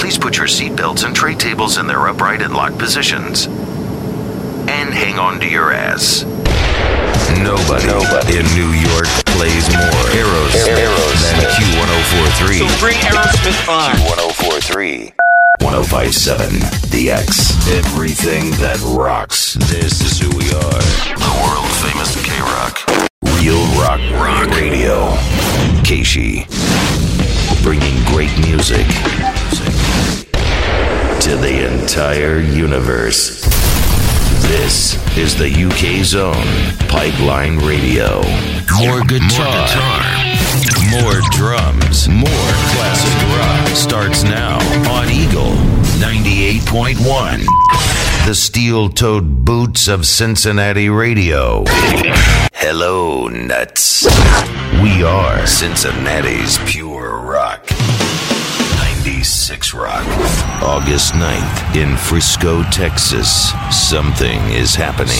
Please put your seatbelts and tray tables in their upright and locked positions. And hang on to your ass. Nobody in New York plays more Aerosmith than Q1043. So bring Aerosmith on. Q1043. 1057 The X. Everything that rocks. This is who we are. The world famous K-Rock. Real rock radio. Keishi. Bringing great music to the entire universe. This is the UK's own Pipeline Radio. More guitar, more drums, more classic rock starts now on Eagle 98.1. The steel-toed boots of Cincinnati radio. Hello, nuts. We are Cincinnati's pure rock. 96 Rock. August 9th in Frisco, Texas. Something is happening.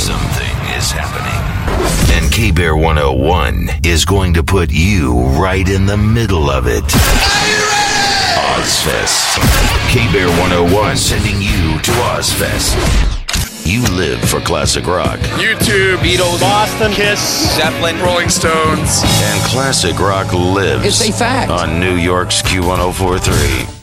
And K-Bear 101 is going to put you right in the middle of it. Are you ready? Ozfest. K-Bear 101 sending you to Ozfest. You live for classic rock. YouTube, Beatles, Boston, Kiss, Zeppelin, Rolling Stones. And classic rock lives. It's a fact. On New York's Q1043.